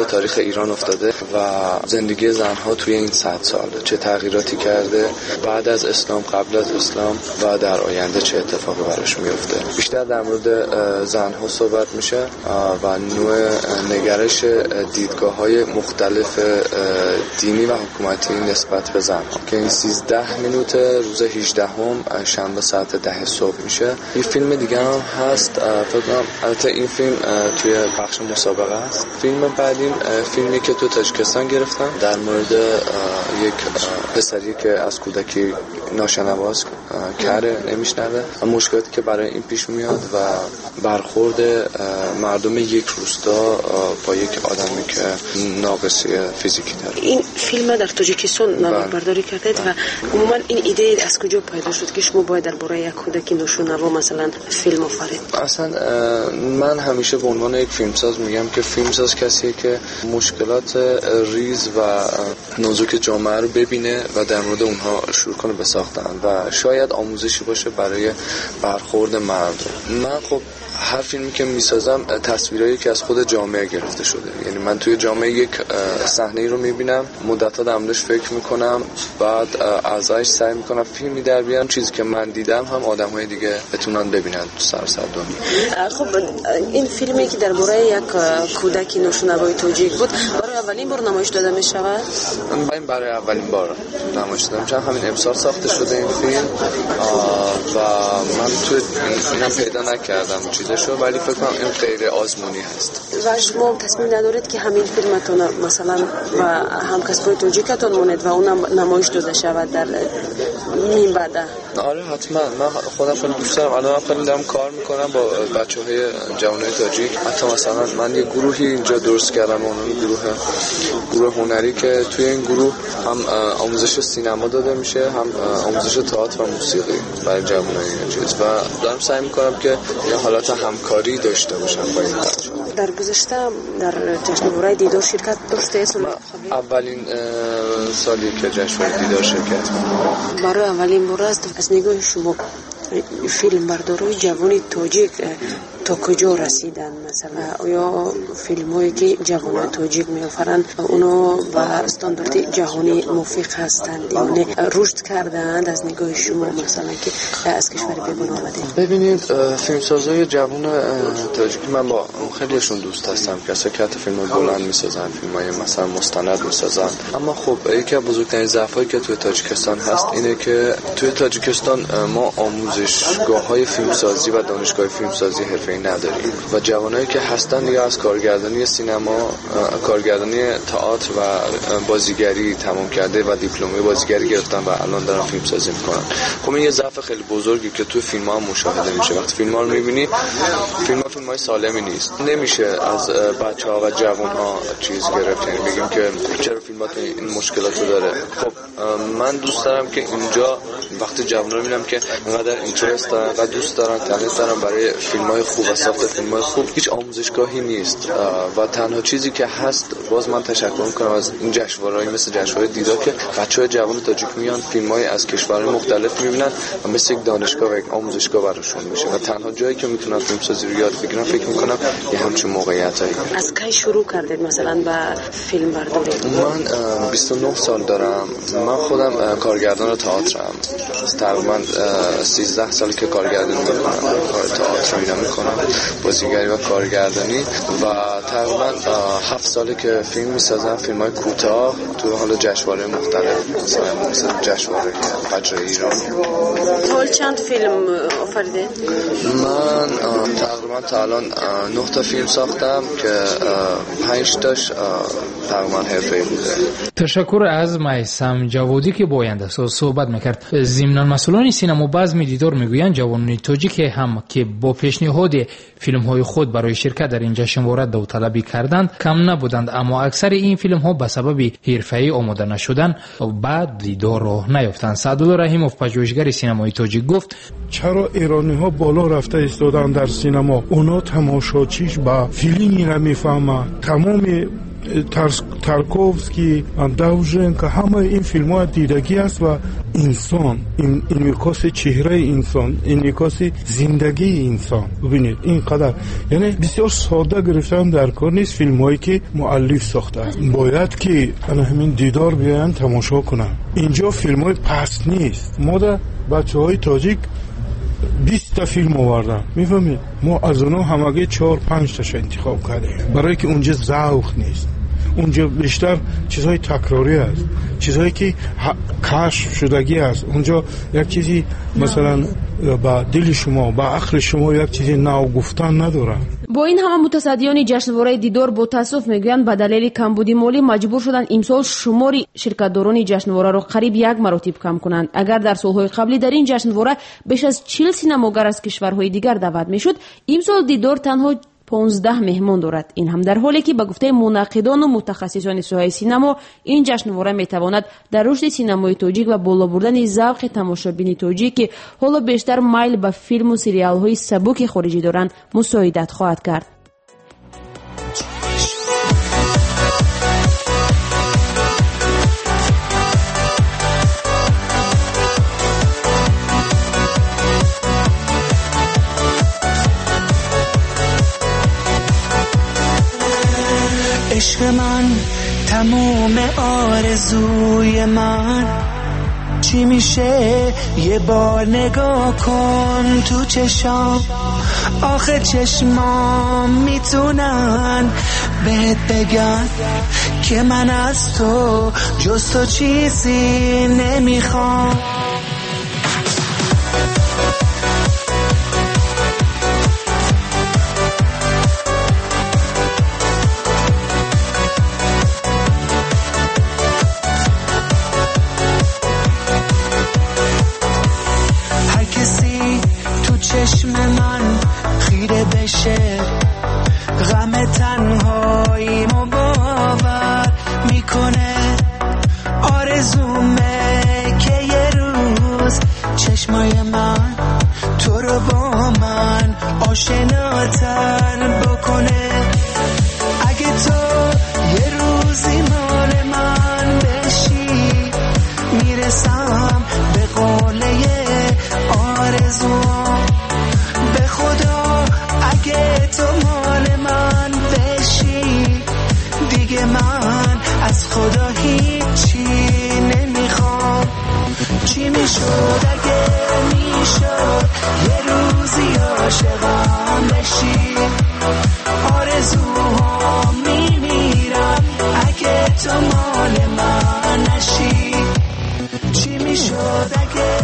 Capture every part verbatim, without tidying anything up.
تاریخ ایران افتاده و زندگی زنها توی این صد سال چه تغییراتی کرده بعد از اسلام، قبل از اسلام و در آینده چه اتفاقی براش میفته. بیشتر در مورد زنها صحبت میشه و نوع نگرش دیدگاه‌های مختلف دینی و حکومتی نسبت به زنها که این سیزده مینوت روز هجدهم شنبه ساعت ده صبح میشه. یه فیلم دیگه هم هست فکر کنم، البته این فیلم توی بخش مسابقه است. فیلم بعدیم فیلمی که تو تاجیکستان گرفتم در مورد یک پسری که از کودکی ناشنواست کره نمیشنوه و مشکلاتی که برای این پیش میاد و برخورد مردم یک روستا با یک آدمی که ناقصی فیزیکی داره. این فیلم در تاجیکستان نامبرداری کردید و عموما این ایده از کجا پیدا شد که شما باید درباره یک کودکی ناشنوا مثلا فیلم آفرید؟ اصلا من همیشه به عنوان یک فیلمساز میگم که فیلمساز کسیه که مشکلات ریز و نازک جامعه رو ببینه و در مورد اونها شروع کنه به ساختن و شاید آموزشی باشه برای برخورد مردم. من خب هر فیلمی که میسازم تصویرایی که از خود جامعه گرفته شده، یعنی من توی جامعه یک صحنه‌ای رو میبینم، مدت‌ها در موردش فکر میکنم، بعد ازش سعی میکنم فیلمی در بیارم چیزی که من دیدم هم آدم‌های دیگه بتونن ببینن تو سراسر دنیا. خب این فیلمی که درباره یک کودک ناشنوای تاجیک بود برای اولین بار نمایش داده میشود؟ من برای اولین بار نمایش دادم، چون همین امسال ساخته شده این فیلم و من تو اینم پیدا نکردم چیزشو، ولی فکر کنم این غیر آزمونی هست. و شما تصمیم ندارید که همین فیلمتون مثلا و همکسبای تاجیکتون مونید و اونم نمایش داده شود در نیم بعد؟ آره حتما. من خودم خیلی دوست دارم. الان خیلی دارم کار میکنم با بچه‌های جوانای تاجیک. حتی مثلا من یه گروهی اینجا درست کردم، اون گروه گروه هنری که توی این گروه هم آموزش سینما داده میشه، هم آموزش تئاتر و موسیقی برای جوانای چیز و دارم سعی میکنم که یه حالت همکاری داشته باشم با این بچه‌ها. در گذشته در جشنواره دیدار شرکت داشته؟ اولین سالی که جشنواره دیدار شرکت کردم. برای اولین بار است. از نگاه شما فیلم بردارای جوانی تاجیک تا کجا رسیدن؟ مثلا آیا فیلم‌هایی که جوانان تاجیک می‌آفرند اونا با استاندارد جهانی موافق هستند یا نه رشد کردند؟ از نگاه شما مثلا که از کشور بیرون آمده. ببینید فیلمسازای جوان تاجیک من با خیلیشون دوست هستم، کسایی که حتی فیلم بلند می‌سازن، فیلم‌های مثلا مستند می‌سازن، اما خب یکی از بزرگترین ضعف‌هایی که توی تاجیکستان هست اینه که توی تاجیکستان ما آموزشگاه‌های فیلمسازی و دانشگاه فیلمسازی حرفه‌ای نداریم و جوانایی که هستن یا از کارگردانی سینما، کارگردانی تئاتر و بازیگری تمام کرده و دیپلم بازیگری گرفتن و الان دارن فیلم سازی میکنن. خب این یه ضعف خیلی بزرگی که تو فیلم‌ها مشاهده میشه. وقتی فیلم‌ها رو می‌بینی، فیلم‌ها فیلم‌های سالمی نیست. نمیشه از بچه‌ها و جوان‌ها چیز گرفت، یعنی بگیم که چرا فیلم‌ها این مشکلاتو داره. خب من دوست دارم که اینجا وقتی جوان‌ها رو می‌بینم که انقدر اینترست دارن و دوست دارن، تنش دارن برای فیلم‌های خوب و ساخت فیلم‌های خوب، هیچ آموزشگاهی نیست و تنها چیزی که هست، باز من تشکر می‌کنم از این جشنواره‌ای مثل جشنواره دیدار که بچه‌های جوان تاجیک میان فیلم‌های از کشورهای مختلف می‌بینن و مثل یک دانشگاه و یک آموزشگاه براشون میشه و تنها جایی که میتونن فیلمسازی رو یاد بگیرن فکر می‌کنم یه همچین موقعیتایی. از کی شروع کردید مثلا با فیلم برداری؟ من بیست و نه سال دارم. من خودم کارگردان تئاترم. تقریبا سیزده سال که کارگردانی می‌کنم، کار تئاتر اینا می‌کنم، بازیگری و کارگردانی و تقریبا هفت ساله که فیلم می‌سازم، فیلم‌های کوتاه تو حال جشنواره مختلف، مثلا مثل جشنواره فجر ایران. تا چند فیلم آفریدید؟ من تقریبا تا الان نه تا فیلم ساختم که پنج تاش تقریبا حرفه‌ای بوده. تشکر از میثم جوادی که با آینده ساز صحبت می‌کرد. ضمناً مسئولان سینما باز دیدار میگویند جوانان تاجیک هم که با پیشنهاد فیلم‌های خود برای شرکت در این جشنواره داوطلبی کردند کم نبودند، اما اکثر این فیلم‌ها به سبب حرفه‌ای آماده نشدن بعد دیدار را نیافتند. سعدالله رحیموف پژوهشگر سینمای تاجیک گفت چرا ایرانی‌ها بالا رفته ایستادن در سینما؟ اونا تماشاچیش با فیلمی را میفهمند. تمام تارکوفسکی، داوژنکا، همه این فیلم ها دیدگی است و انسان، این انعکاس چهره انسان، انعکاس زندگی انسان. ببینید اینقدر، یعنی بسیار ساده گرفتن در کار نیست فیلم هایی که مؤلف ساخته. باید که انا همین دیدار بیان تماشا کنن. اینجا فیلم های پست نیست. ما در بچه های تاجیک بیست تا فیلم آوردن، میفهمید؟ ما از اونها همگی چهار پنج تاش انتخاب کردیم، برای که اونجا ذوق نیست. اونجا بیشتر چیزهای تکراری است، چیزهایی که کشف شدگی است. اونجا یک چیزی مثلا با دل شما، با عقل شما یک چیزی نو گفتن نداره. با این همه متصدیان جشنواره دیدار با تاسف میگویند به دلیل کمبود مالی مجبور شدن امسال شمار شرکتداران جشنواره را قریب یک مراتب کم کنند. اگر در سالهای قبلی در این جشنواره بیش از چهل سینماگر از کشورهای دیگر دعوت میشد، امسال دیدار تنها پانزده مهمان دارد. این هم در حالی که به گفته منعقدان و متخصصان ساحه سینما این جشنواره میتواند در رشد سینمای تاجیک و بالا بردن ذوق تماشابین تاجیک که حالا بیشتر میل به فیلم و سریال های سبک خارجی دارند مساعدت خواهد کرد. عشق من، تموم آرزوی من، چی میشه یه بار نگاه کن تو چشام. آخه چشمام میتونن بهت بگن که من از تو جز تو چیزی نمیخوام. چشم من خیره بشه، غم تنهاییمو باور میکنه. آرزومه که یه روز چشمای من تو رو با من آشناتر بکنه. اگه تو یه روزی مال من بشی، میرسم به قله آرزوام. به خدا اگه تو مال من بشی، دیگه من از خدا هیچی نمیخوام. چی میشد اگه میشد یه روزی عاشقم بشی؟ آرزوها میمیرم اگه تو مال من نشی. چی میشد اگه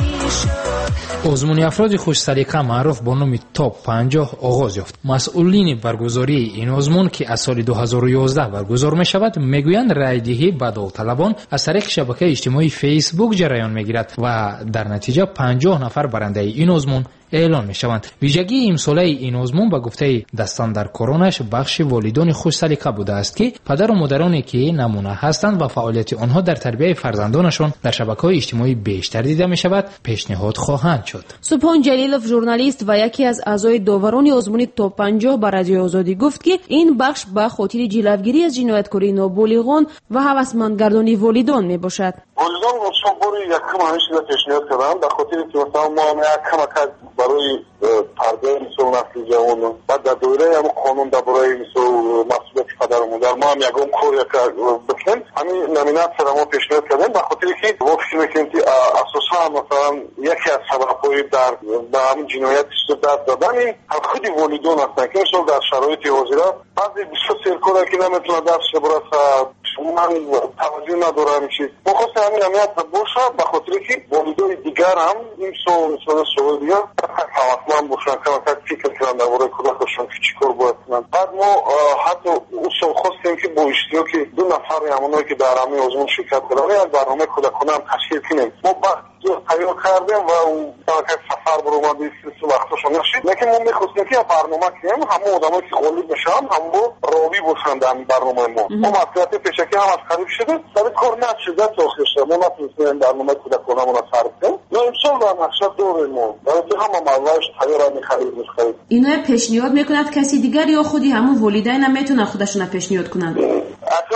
میشد. آزمون افراد خوش سلیقه معروف با نام تاپ پنجاه آغاز یافت. مسئولین برگزاری این آزمون که از سال دو هزار و یازده برگزار می شود میگویند رای دهی به داوطلبان از طریق شبکه اجتماعی فیسبوک جریان میگیرد و در نتیجه پنجاه نفر برنده این آزمون اعلان می شوند. ویژگی امساله این آزمون به گفته دستان در کارانش بخش والدان خوش سلیقه بوده است که پدر و مادرانی که نمونه هستند و فعالیت آنها در تربیت فرزندانشان در شبکه‌های اجتماعی بیشتر دیده می شود پیشنهاد خواهند شد. سبحان جلیلوف ژورنالیست و یکی از اعضای داوران آزمون تاپ پنجاه با رادیو آزادی گفت که این بخش به خاطر جلوگیری از جنایتکاری نابالغان و هوسمندگردانی والدان می باشد. والدان مصوبوری یکم همش پیشنهاد کردن به خاطر که مثلا ما یکم برای پرده مثل نسل جوان بعد در دوره هم قانون در برای مثل مسئولیت پدر و مادر ما هم یکم کار بکنیم. همین نمینات سر ما پیشنهاد کردیم به خاطر که ما فکر میکنیم که اساسا مثلا یکی از سبب‌های در به همین جنایت دست دادن این خود والدان هستن که مثلا در شرایط حاضره بعضی بسیار سرکاره که نمیتونه درسش برسه، من توجه نداره میشه. ما خواستیم همین نمینات باشه به خاطر که والدای دیگر هم این سو مثلا سوال دیگر حتما باشن که فکر کنن درباره کودکشون که چیکار باید کنن. بعد ما حتی اصول خواستیم که با اشتراک دو نفر همونایی که در همین آزمون شرکت کردن از برنامه کودکانه هم تشکیل کنیم. ما بعد تغییر کردیم و اون که سفر برو اومد سه وقتشون نشید، لیکن ما می‌خواستیم که برنامه کنیم همه آدمایی که غالب بشن هم با راوی باشن در برنامه ما. ما مسئولیت پیشکی هم از قریب شده، ولی کار نشده تا آخر شد. ما نتونستیم برنامه کودکانه رو صرف کنیم. نه امسال در مقصد داریم ما. ولی هم اولش تغییر می‌خرید می‌خرید. اینا پیشنهاد می‌کند کسی دیگر یا خودی همون والدین هم میتونن خودشون پیشنهاد کنن.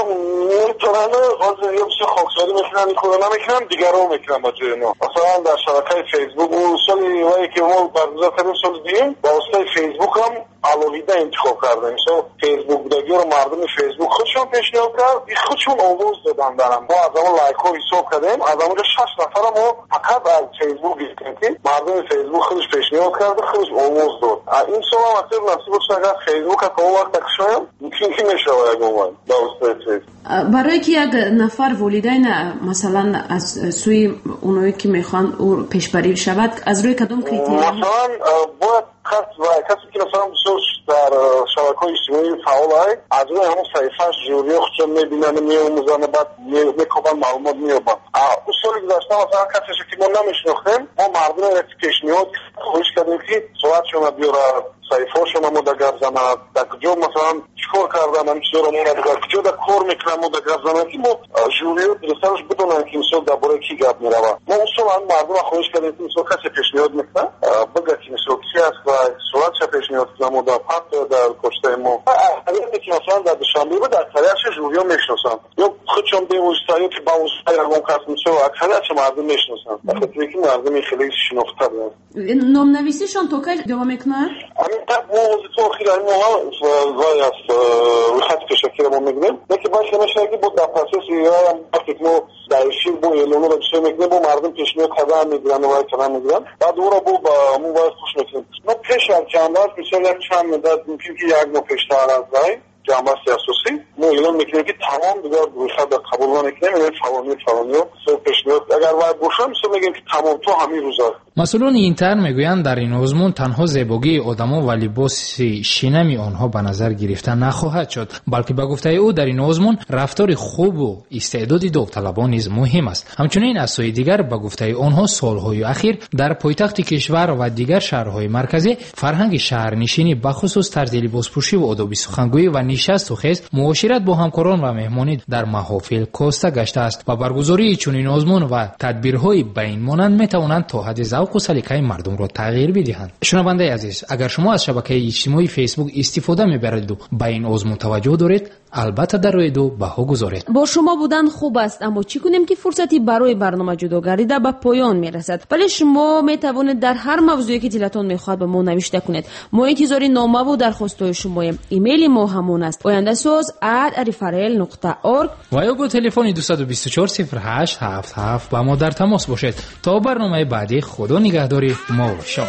میتونن از یه بسیار خاکساری میکنن این کرونا میکنن دیگران میکنن با جای ما. مثلا در شبکه فیسبوک و سالی وقتی که ما برگزار کردیم سال دیگه با واسطه فیسبوک هم علاویده انتخاب کردیم. مثلا فیسبوک بودگی رو مردم فیسبوک خودشون پیشنهاد کرد، خودشون آواز دادن دارن. ما از اون لایک ها حساب کردیم، از اونجا شش نفر ما فقط از فیسبوک گرفتیم. مردم فیسبوک خودش پیشنهاد کرد، خودش آواز داد. این سال هم اصلا نصیب شد اگر فیسبوک تا وقت شاید میتونی که میشه اگه اومد با واسطه برای که یک نفر والدین مثلا از سوی اونایی که میخوان او پیشبری شود از روی کدوم کریتریوم مثلا باید خط و کسی که مثلا بسیار در شبکه‌های اجتماعی فعال است از روی همون صفحه‌اش جوری خودشون میبینن میآموزن بعد میکوبن معلومات میابن. اصولی گذاشته مثلا کسی که ما نمیشناختیم ما مردم را پیشنهاد خواهش کردیم که صورتشون بیاره صحیفه‌شون هم در گپ زنن در کجا مثلا چیکار کردن هم چیزا رو در کجا در کار میکنن ما در گپ زنن که ما جوری درستش بدونن که مثلا درباره کی گپ میروه. ما اصولا مردم را خواهش کردیم که مثلا کسی پیشنهاد میکنه بگه که مثلا کی است و صورتش پیشنهاد کنم و در پات در کشته ما اگه که مثلا در دوشنبه بود اکثریتش جوریا میشناسن یا خودشون به واسطه که با واسطه اون کس مثلا اکثریت مردم میشناسن بخاطر اینکه مردم خیلی شناخته دارن. نام‌نویسیشون تا کی دوام میکنه؟ همین tak موضوع خیلی مهم وای است خط کشکی ما میگیم که باشه میشه که بود در پروسس یا وقتی ما در شیر بو اعلام رو چه میگیم با مردم پیشنهاد کردن میگیرن و کردن میگیرن بعد اون رو بو با مو واسه خوش میکنیم. ما پیش از جنبات مثلا یک چند مدت ممکن که یک ماه پیشتر از وای جنبات سیاسی ما اعلام میکنیم که تمام دیگر گروه‌ها در قبول نمیکنیم این فوانی فوانی رو پیشنهاد اگر وای باشه مثلا میگیم که تمام تو همین روزا. مسئولان اینتر میگویند در این آزمون تنها زیبایی آدم‌ها و لباس شینمی آنها به نظر گرفته نخواهد شد، بلکه به گفته او در این آزمون رفتار خوب و استعداد داوطلبان نیز مهم است. همچنین از سوی دیگر به گفته آنها سالهای اخیر در پایتخت کشور و دیگر شهرهای مرکزی فرهنگ شهرنشینی به خصوص طرز لباسپوشی و آداب سخنگویی و نشست و خیز معاشرت با همکاران و مهمانی در محافل کاسته گشته است و برگزاری چنین آزمون و تدبیرهای به این مانند میتوانند تا حد ذوق و سلیقه مردم را تغییر بدهند. شنونده عزیز، اگر شما از شبکه اجتماعی فیسبوک استفاده میبرید و به این آزمون توجه دارید البته در روی دو بها گذارید. با شما بودن خوب است اما چی کنیم که فرصتی برای برنامه جدا گردیده به پایان میرسد. ولی شما میتوانید در هر موضوعی که دلتون میخواد به ما نوشته کنید. ما انتظار نامه و درخواست‌های شماییم. ایمیل ما همون است آینده ساز ات ریفرل نقطه اورگ و یا با تلفن دو دو چهار صفر هشت هفت هفت با ما در تماس باشید. تا برنامه بعدی خدا نگهداری ما و شما.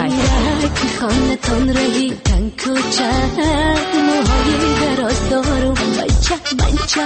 خانتون رهی تن کوچه موهای دراز دارم بچه بچه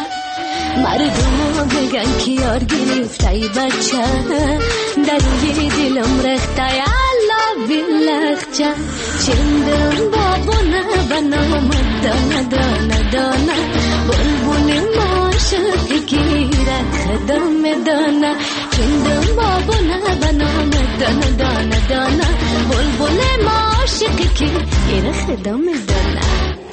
مردم بگن که یار گرفتای بچه در روی دلم رخته یالا بیلخچه چندم بابونه بنام دانه دانه دانه بلبل ماشقی گیره خدام دانه چندم بابونه بنام دانه دانه دانه بلبل ماشقی گیره خدام دانه.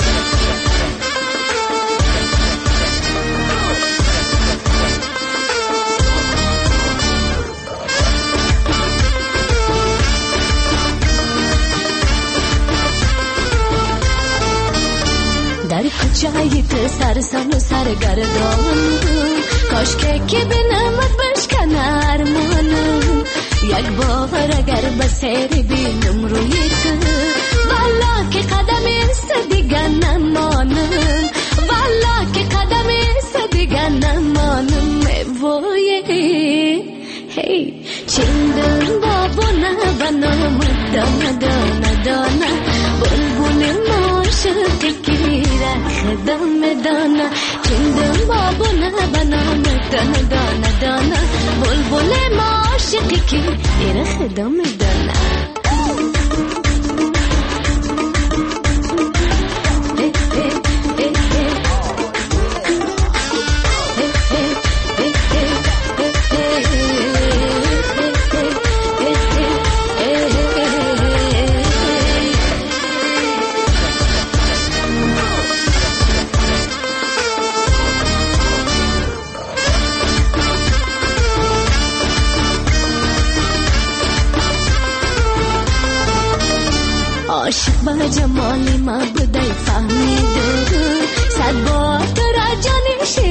در کوچه‌ای تو سرسان و سرگردان کاش که بینمت بشکنه ارمانم یک بار اگر به سیر بینم روی تو والا که قدم است دیگه نمانم والا که قدم است دیگه نمانم وای هی چندم بابونه بنام دانه دانه دانه بلبل ماشقی گیره خدام دانه چندم بابونه بنام دانه دانه دانه بلبل ماشقی گیره خدام دانه. عاشق با جمالی ما بودای فهمیده صد بار تو را جانش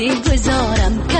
میگذارم که